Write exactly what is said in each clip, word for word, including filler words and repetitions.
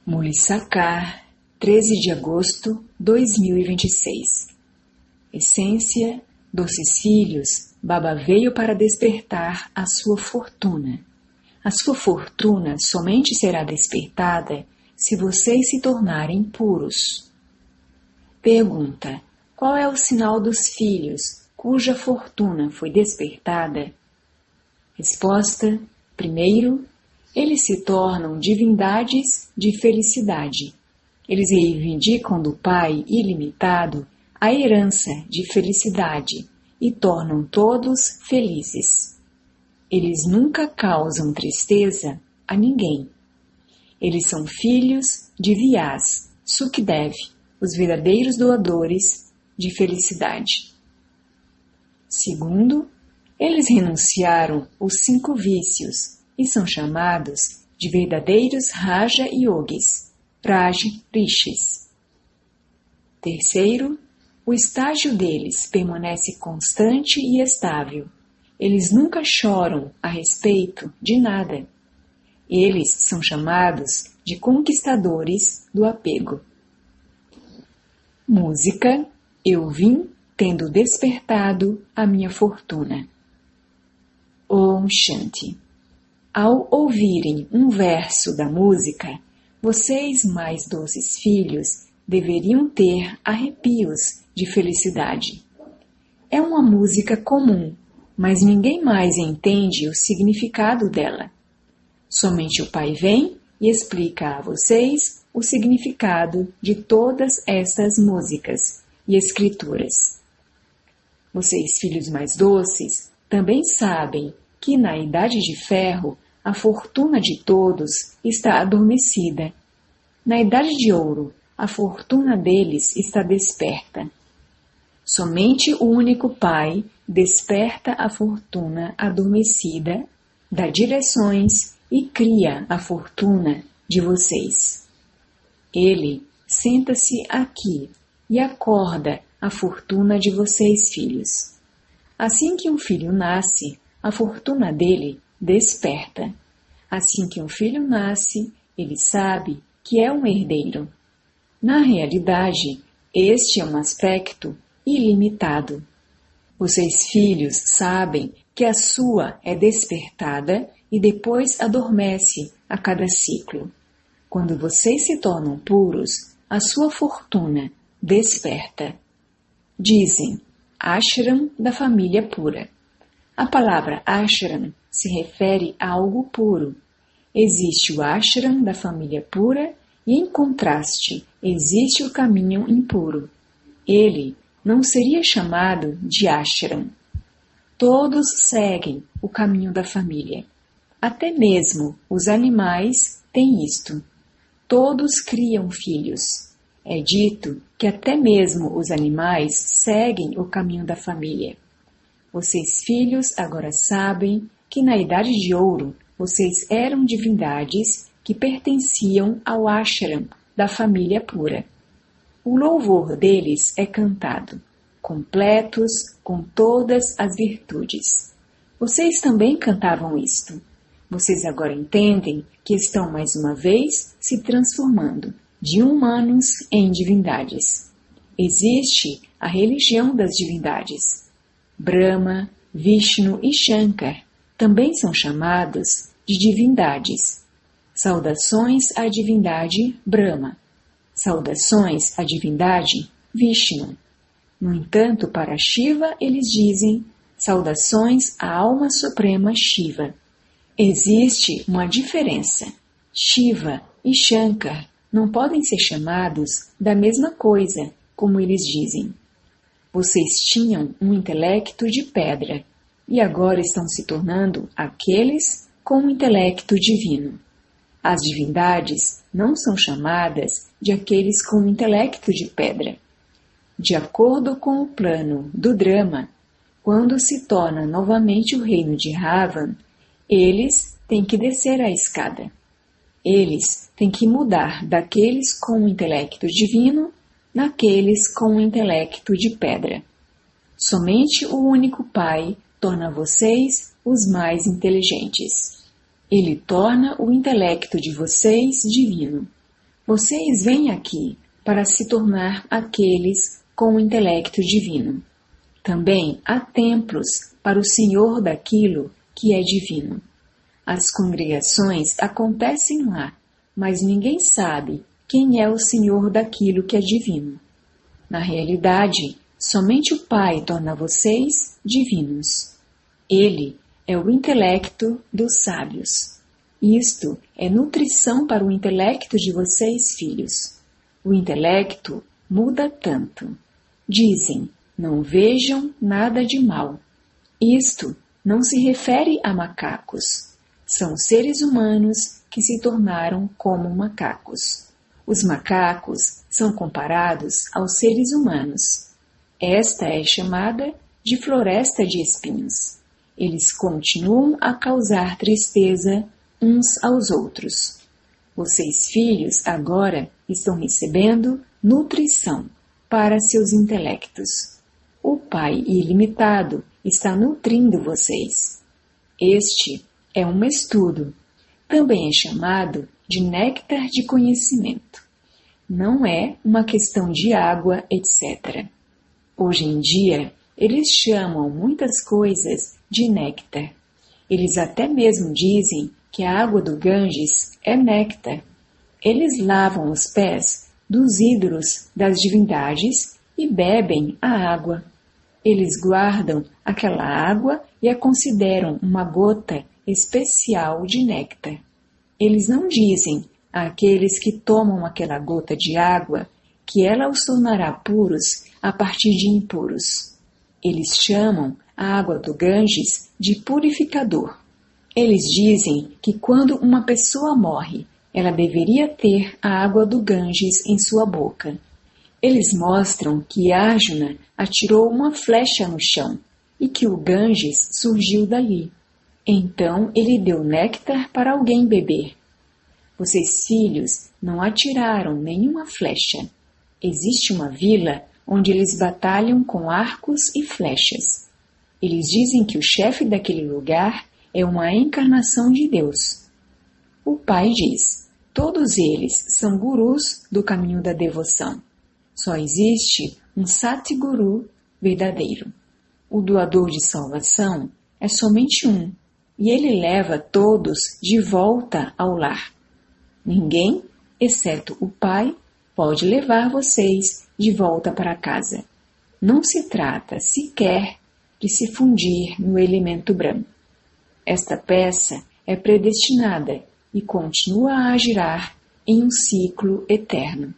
Mulissacar, treze de agosto de dois mil e vinte e seis. Essência, doces filhos, Baba veio para despertar a sua fortuna. A sua fortuna somente será despertada se vocês se tornarem puros. Pergunta: qual é o sinal dos filhos cuja fortuna foi despertada? Resposta: primeiro, eles se tornam divindades de felicidade. Eles reivindicam do Pai ilimitado a herança de felicidade e tornam todos felizes. Eles nunca causam tristeza a ninguém. Eles são filhos de Vyas, Sukdev, os verdadeiros doadores de felicidade. Segundo, eles renunciaram os cinco vícios e são chamados de verdadeiros Raja Yogis, Raj Rishis. Terceiro, o estágio deles permanece constante e estável. Eles nunca choram a respeito de nada. Eles são chamados de conquistadores do apego. Música: Eu vim tendo despertado a minha fortuna. Om Shanti. Ao ouvirem um verso da música, vocês, mais doces filhos, deveriam ter arrepios de felicidade. É uma música comum, mas ninguém mais entende o significado dela. Somente o Pai vem e explica a vocês o significado de todas estas músicas e escrituras. Vocês, filhos mais doces, também sabem que na Idade de Ferro a fortuna de todos está adormecida. Na Idade de Ouro, a fortuna deles está desperta. Somente o único Pai desperta a fortuna adormecida, dá direções e cria a fortuna de vocês. Ele senta-se aqui e acorda a fortuna de vocês, filhos. Assim que um filho nasce, a fortuna dele desperta. Assim que um filho nasce, ele sabe que é um herdeiro. Na realidade, este é um aspecto ilimitado. Vocês, filhos, sabem que a sua é despertada e depois adormece a cada ciclo. Quando vocês se tornam puros, a sua fortuna desperta. Dizem, ashram da família pura. A palavra ashram se refere a algo puro. Existe o ashram da família pura e, em contraste, existe o caminho impuro. Ele não seria chamado de ashram. Todos seguem o caminho da família. Até mesmo os animais têm isto. Todos criam filhos. É dito que até mesmo os animais seguem o caminho da família. Vocês, filhos, agora sabem que na Idade de Ouro vocês eram divindades que pertenciam ao ashram da família pura. O louvor deles é cantado, completos com todas as virtudes. Vocês também cantavam isto. Vocês agora entendem que estão mais uma vez se transformando de humanos em divindades. Existe a religião das divindades. Brahma, Vishnu e Shankar também são chamados de divindades. Saudações à divindade Brahma. Saudações à divindade Vishnu. No entanto, para Shiva eles dizem saudações à alma suprema Shiva. Existe uma diferença. Shiva e Shankar não podem ser chamados da mesma coisa, como eles dizem. Vocês tinham um intelecto de pedra e agora estão se tornando aqueles com um intelecto divino. As divindades não são chamadas de aqueles com um intelecto de pedra. De acordo com o plano do drama, quando se torna novamente o reino de Ravan, eles têm que descer a escada. Eles têm que mudar daqueles com o intelecto divino naqueles com o intelecto de pedra. Somente o único Pai torna vocês os mais inteligentes. Ele torna o intelecto de vocês divino. Vocês vêm aqui para se tornar aqueles com o intelecto divino. Também há templos para o Senhor daquilo que é divino. As congregações acontecem lá, mas ninguém sabe quem é o Senhor daquilo que é divino. Na realidade, somente o Pai torna vocês divinos. Ele é o intelecto dos sábios. Isto é nutrição para o intelecto de vocês, filhos. O intelecto muda tanto. Dizem, não vejam nada de mal. Isto não se refere a macacos. São seres humanos que se tornaram como macacos. Os macacos são comparados aos seres humanos. Esta é chamada de floresta de espinhos. Eles continuam a causar tristeza uns aos outros. Vocês, filhos, agora estão recebendo nutrição para seus intelectos. O Pai ilimitado está nutrindo vocês. Este é um estudo. Também é chamado de néctar de conhecimento. Não é uma questão de água, etcétera. Hoje em dia, eles chamam muitas coisas de néctar. Eles até mesmo dizem que a água do Ganges é néctar. Eles lavam os pés dos ídolos das divindades e bebem a água. Eles guardam aquela água e a consideram uma gota especial de néctar. Eles não dizem àqueles que tomam aquela gota de água que ela os tornará puros a partir de impuros. Eles chamam a água do Ganges de purificador. Eles dizem que quando uma pessoa morre, ela deveria ter a água do Ganges em sua boca. Eles mostram que Arjuna atirou uma flecha no chão e que o Ganges surgiu dali. Então ele deu néctar para alguém beber. Vocês, filhos, não atiraram nenhuma flecha. Existe uma vila onde eles batalham com arcos e flechas. Eles dizem que o chefe daquele lugar é uma encarnação de Deus. O Pai diz, todos eles são gurus do caminho da devoção. Só existe um Satguru verdadeiro. O doador de salvação é somente um, e ele leva todos de volta ao lar. Ninguém, exceto o Pai, pode levar vocês de volta para casa. Não se trata sequer de se fundir no elemento branco. Esta peça é predestinada e continua a girar em um ciclo eterno.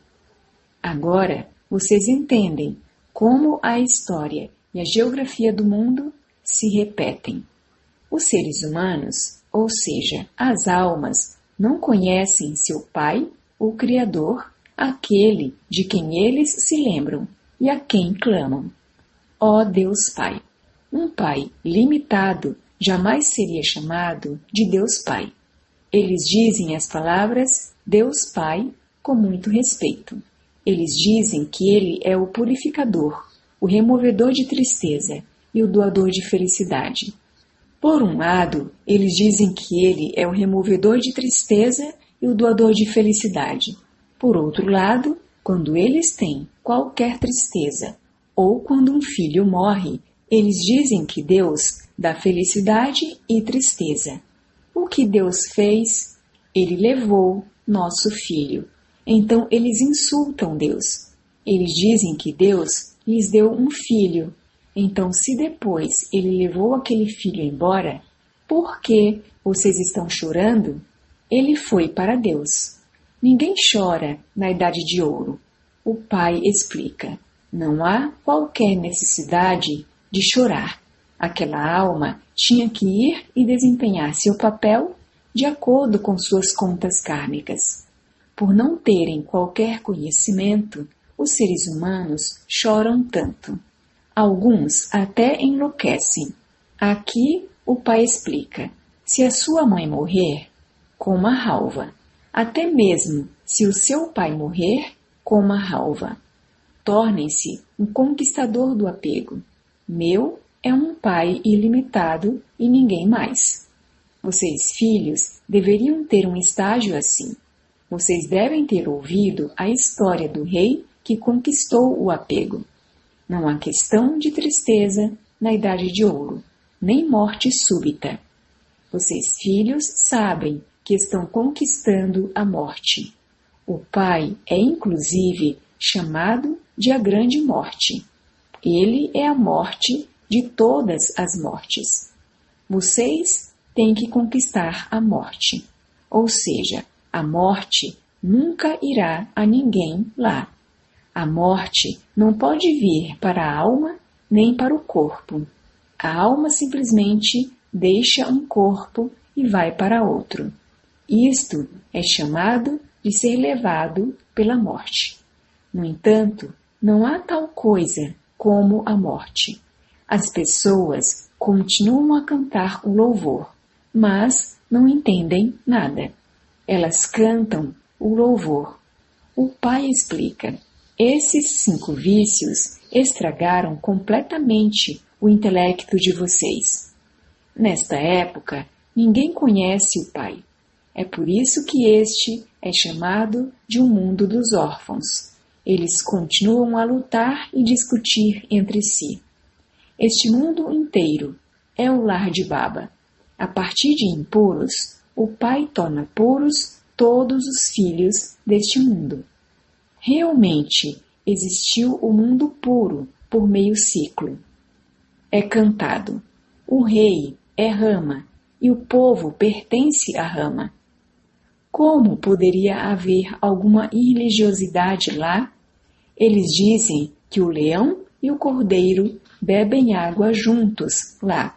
Agora vocês entendem como a história e a geografia do mundo se repetem. Os seres humanos, ou seja, as almas, não conhecem seu Pai, o Criador, aquele de quem eles se lembram e a quem clamam. Ó Deus Pai! Um Pai limitado jamais seria chamado de Deus Pai. Eles dizem as palavras Deus Pai com muito respeito. Eles dizem que Ele é o purificador, o removedor de tristeza e o doador de felicidade. Por um lado, eles dizem que Ele é o removedor de tristeza e o doador de felicidade. Por outro lado, quando eles têm qualquer tristeza ou quando um filho morre, eles dizem que Deus dá felicidade e tristeza. O que Deus fez? Ele levou nosso filho. Então eles insultam Deus. Eles dizem que Deus lhes deu um filho. Então, se depois ele levou aquele filho embora, por que vocês estão chorando? Ele foi para Deus. Ninguém chora na idade de ouro. O Pai explica. Não há qualquer necessidade de chorar. Aquela alma tinha que ir e desempenhar seu papel de acordo com suas contas kármicas. Por não terem qualquer conhecimento, os seres humanos choram tanto. Alguns até enlouquecem. Aqui o Pai explica. Se a sua mãe morrer, coma ralva. Até mesmo se o seu pai morrer, coma ralva. Tornem-se um conquistador do apego. Meu é um Pai ilimitado e ninguém mais. Vocês, filhos, deveriam ter um estágio assim. Vocês devem ter ouvido a história do rei que conquistou o apego. Não há questão de tristeza na idade de ouro, nem morte súbita. Vocês, filhos, sabem que estão conquistando a morte. O pai é, inclusive, chamado de a grande morte. Ele é a morte de todas as mortes. Vocês têm que conquistar a morte, ou seja, a morte nunca irá a ninguém lá. A morte não pode vir para a alma nem para o corpo. A alma simplesmente deixa um corpo e vai para outro. Isto é chamado de ser levado pela morte. No entanto, não há tal coisa como a morte. As pessoas continuam a cantar o louvor, mas não entendem nada. Elas cantam o louvor. O pai explica: esses cinco vícios estragaram completamente o intelecto de vocês. Nesta época, ninguém conhece o pai. É por isso que este é chamado de um mundo dos órfãos. Eles continuam a lutar e discutir entre si. Este mundo inteiro é o lar de Baba. A partir de impuros, o pai torna puros todos os filhos deste mundo. Realmente existiu o mundo puro por meio ciclo. É cantado: o rei é Rama e o povo pertence a Rama. Como poderia haver alguma religiosidade lá? Eles dizem que o leão e o cordeiro bebem água juntos lá.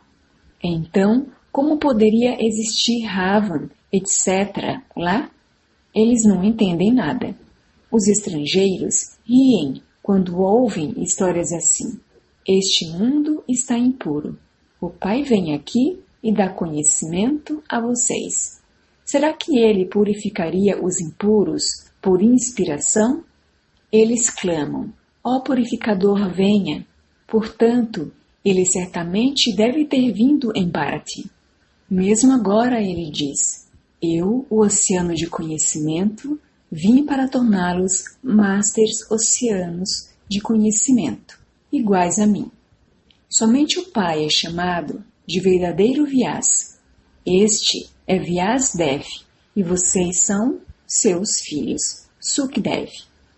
Então, como poderia existir Ravan, etcétera lá? Eles não entendem nada. Os estrangeiros riem quando ouvem histórias assim. Este mundo está impuro. O pai vem aqui e dá conhecimento a vocês. Será que ele purificaria os impuros por inspiração? Eles clamam: ó purificador, venha. Portanto, ele certamente deve ter vindo em Bharati. Mesmo agora ele diz: eu, o oceano de conhecimento, vim para torná-los masters oceanos de conhecimento, iguais a mim. Somente o pai é chamado de verdadeiro Vyas. Este é Vyasdev e vocês são seus filhos, Sukdev.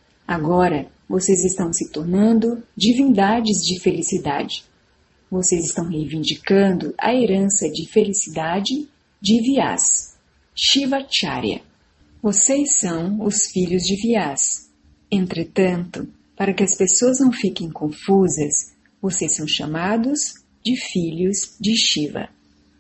Agora vocês estão se tornando divindades de felicidade. Vocês estão reivindicando a herança de felicidade de Vyas, Shivacharya. Vocês são os filhos de Vyas. Entretanto, para que as pessoas não fiquem confusas, vocês são chamados de filhos de Shiva.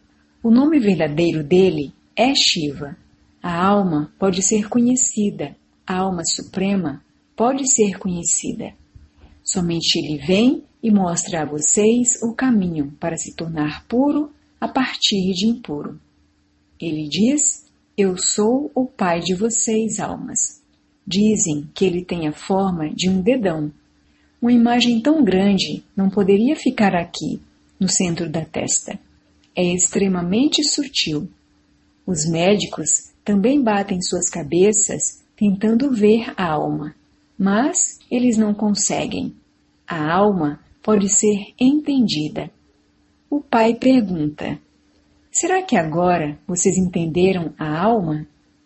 O nome verdadeiro dele é Shiva. A alma pode ser conhecida, a alma suprema pode ser conhecida. Somente ele vem e mostra a vocês o caminho para se tornar puro a partir de impuro. Ele diz: eu sou o pai de vocês, almas. Dizem que ele tem a forma de um dedão. Uma imagem tão grande não poderia ficar aqui, no centro da testa. É extremamente sutil. Os médicos também batem suas cabeças tentando ver a alma, mas eles não conseguem. A alma pode ser entendida. O pai pergunta: será que agora vocês entenderam a alma?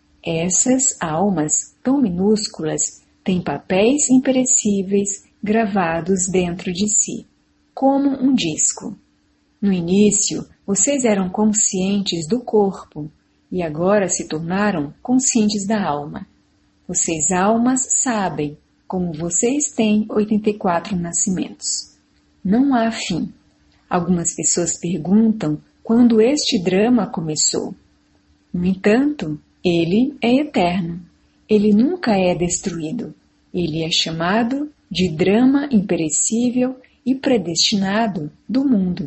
Essas almas tão minúsculas têm papéis imperecíveis gravados dentro de si, como um disco. No início, vocês eram conscientes do corpo e agora se tornaram conscientes da alma. Vocês, almas, sabem como vocês têm oitenta e quatro nascimentos. Não há fim. Algumas pessoas perguntam quando este drama começou. No entanto, ele é eterno. Ele nunca é destruído. Ele é chamado de drama imperecível e predestinado do mundo.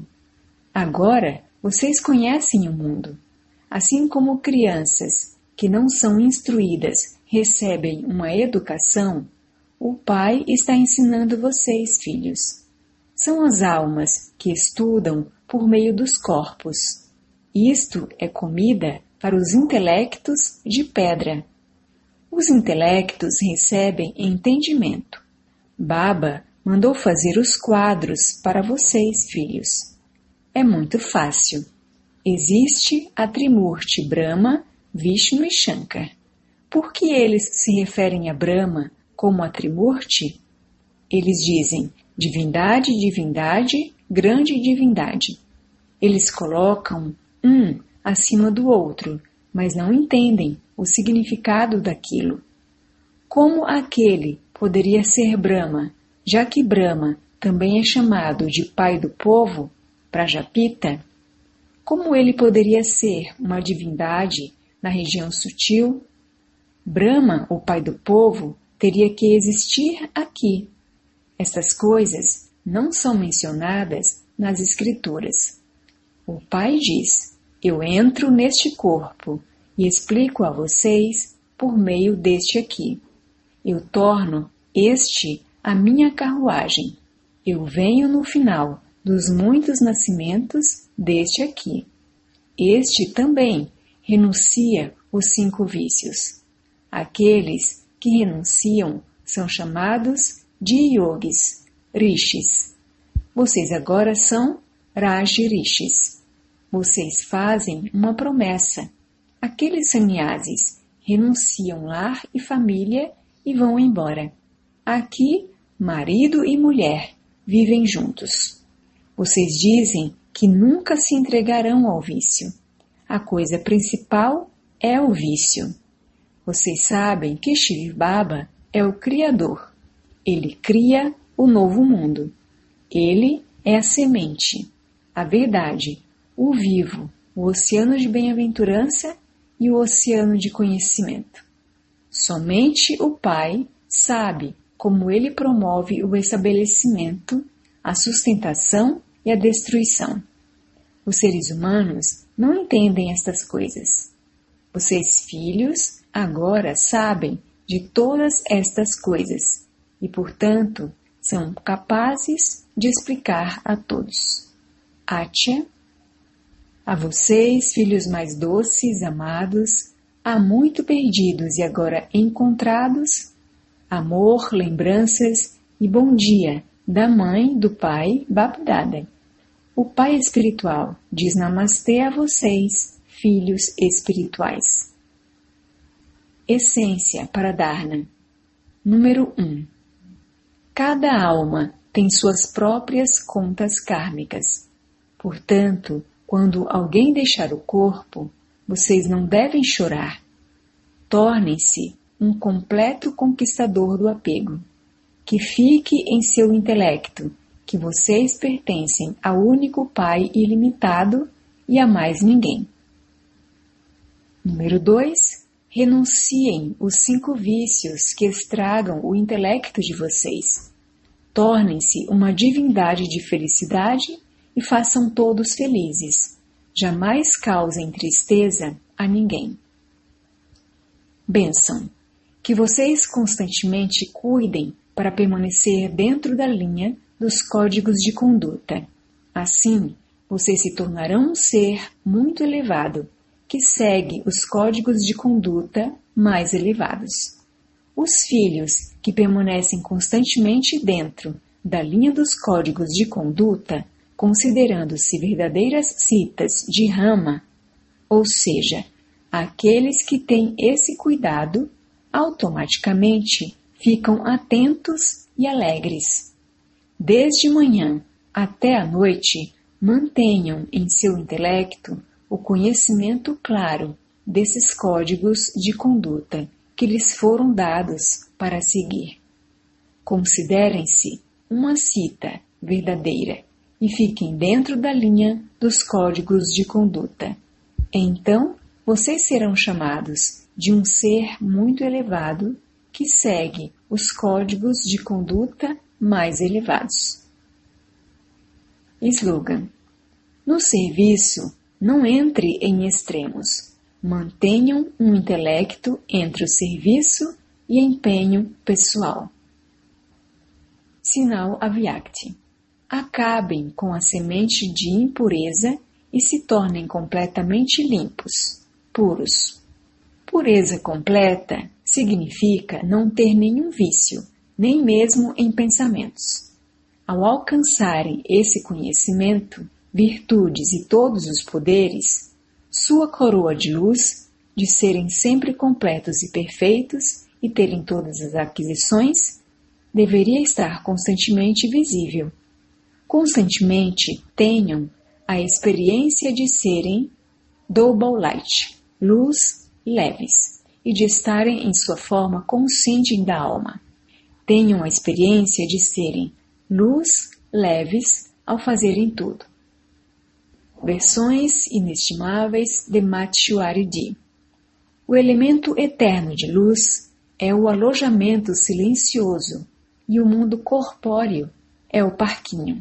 Agora, vocês conhecem o mundo. Assim como crianças que não são instruídas recebem uma educação, o Pai está ensinando vocês, filhos. São as almas que estudam por meio dos corpos. Isto é comida para os intelectos de pedra. Os intelectos recebem entendimento. Baba mandou fazer os quadros para vocês, filhos. É muito fácil. Existe a Trimurti Brahma, Vishnu e Shankar. Por que eles se referem a Brahma como a Trimurti? Eles dizem divindade, divindade, grande divindade. Eles colocam um acima do outro, mas não entendem o significado daquilo. Como aquele poderia ser Brahma, já que Brahma também é chamado de pai do povo, Prajapita? Como ele poderia ser uma divindade na região sutil? Brahma, o pai do povo, teria que existir aqui. Estas coisas não são mencionadas nas escrituras. O pai diz: eu entro neste corpo e explico a vocês por meio deste aqui. Eu torno este a minha carruagem. Eu venho no final dos muitos nascimentos deste aqui. Este também renuncia os cinco vícios. Aqueles que renunciam são chamados de yogis, rishis. Vocês agora são rajrishis. Vocês fazem uma promessa. Aqueles sannyasis renunciam lar e família e vão embora. Aqui, marido e mulher vivem juntos. Vocês dizem que nunca se entregarão ao vício. A coisa principal é o vício. Vocês sabem que Shiv Baba é o Criador. Ele cria o novo mundo. Ele é a semente, a verdade, o vivo, o oceano de bem-aventurança e o oceano de conhecimento. Somente o Pai sabe como ele promove o estabelecimento, a sustentação e a destruição. Os seres humanos não entendem estas coisas. Vocês, filhos, agora sabem de todas estas coisas e, portanto, são capazes de explicar a todos. Atya, a vocês, filhos mais doces, amados, há muito perdidos e agora encontrados, amor, lembranças e bom dia da mãe, do pai, Bapdada. O pai espiritual diz namastê a vocês, filhos espirituais. Essência para Dharna. Número um. Cada alma tem suas próprias contas kármicas. Portanto, quando alguém deixar o corpo, vocês não devem chorar. Tornem-se um completo conquistador do apego. Que fique em seu intelecto que vocês pertencem ao único Pai ilimitado e a mais ninguém. Número dois. Renunciem os cinco vícios que estragam o intelecto de vocês. Tornem-se uma divindade de felicidade e façam todos felizes. Jamais causem tristeza a ninguém. Bênção. Que vocês constantemente cuidem para permanecer dentro da linha dos códigos de conduta. Assim, vocês se tornarão um ser muito elevado, que segue os códigos de conduta mais elevados. Os filhos que permanecem constantemente dentro da linha dos códigos de conduta, considerando-se verdadeiras citas de Rama, ou seja, aqueles que têm esse cuidado, automaticamente ficam atentos e alegres. Desde manhã até a noite, mantenham em seu intelecto o conhecimento claro desses códigos de conduta que lhes foram dados para seguir. Considerem-se uma cita verdadeira e fiquem dentro da linha dos códigos de conduta. Então, vocês serão chamados de um ser muito elevado que segue os códigos de conduta mais elevados. Slogan: no serviço, não entre em extremos. Mantenham um intelecto entre o serviço e empenho pessoal. Sinal Avyakti. Acabem com a semente de impureza e se tornem completamente limpos, puros. Pureza completa significa não ter nenhum vício, nem mesmo em pensamentos. Ao alcançarem esse conhecimento, virtudes e todos os poderes, sua coroa de luz, de serem sempre completos e perfeitos e terem todas as aquisições, deveria estar constantemente visível. Constantemente tenham a experiência de serem double light, luz leves, e de estarem em sua forma consciente da alma. Tenham a experiência de serem luz leves ao fazerem tudo. Versões inestimáveis de Matshuari. O elemento eterno de luz é o alojamento silencioso e o mundo corpóreo é o parquinho.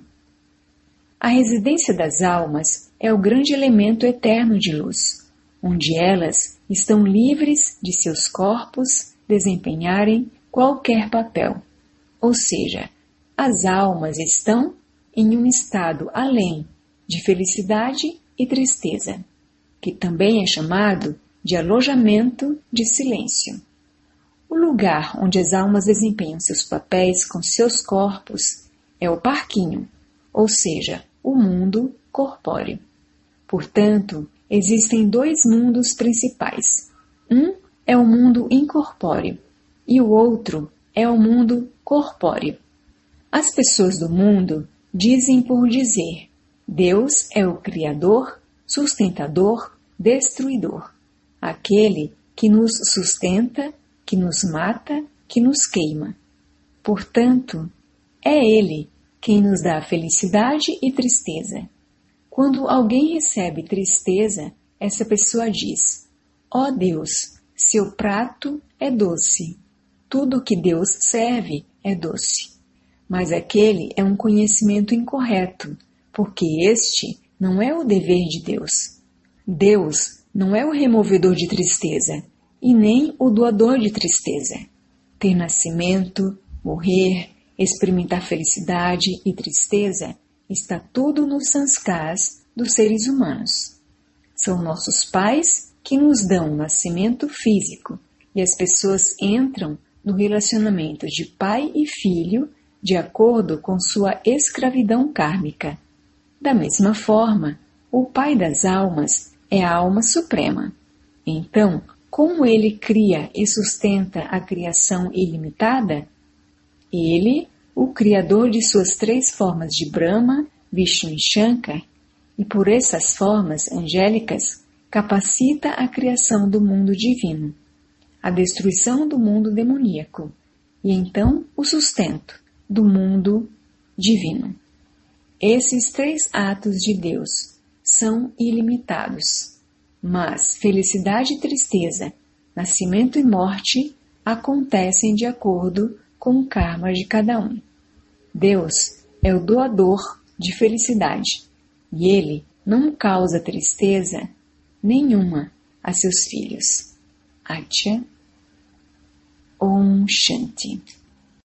A residência das almas é o grande elemento eterno de luz, onde elas estão livres de seus corpos desempenharem qualquer papel. Ou seja, as almas estão em um estado além de felicidade e tristeza, que também é chamado de alojamento de silêncio. O lugar onde as almas desempenham seus papéis com seus corpos é o parquinho, ou seja, o mundo corpóreo. Portanto, existem dois mundos principais. Um é o mundo incorpóreo e o outro é o mundo corpóreo. As pessoas do mundo dizem por dizer: Deus é o Criador, sustentador, destruidor, aquele que nos sustenta, que nos mata, que nos queima. Portanto, é Ele quem nos dá felicidade e tristeza. Quando alguém recebe tristeza, essa pessoa diz: ó Deus, seu prato é doce. Tudo que Deus serve é doce. Mas aquele é um conhecimento incorreto, porque este não é o dever de Deus. Deus não é o removedor de tristeza, e nem o doador de tristeza. Ter nascimento, morrer, experimentar felicidade e tristeza está tudo nos sanskars dos seres humanos. São nossos pais que nos dão o nascimento físico e as pessoas entram no relacionamento de pai e filho de acordo com sua escravidão kármica. Da mesma forma, o pai das almas é a alma suprema. Então, como ele cria e sustenta a criação ilimitada? Ele, o criador de suas três formas de Brahma, Vishnu e Shankar, e por essas formas angélicas, capacita a criação do mundo divino, a destruição do mundo demoníaco, e então o sustento do mundo divino. Esses três atos de Deus são ilimitados, mas felicidade e tristeza, nascimento e morte acontecem de acordo com o karma de cada um. Deus é o doador de felicidade e Ele não causa tristeza nenhuma a seus filhos. Atya Om Shanti.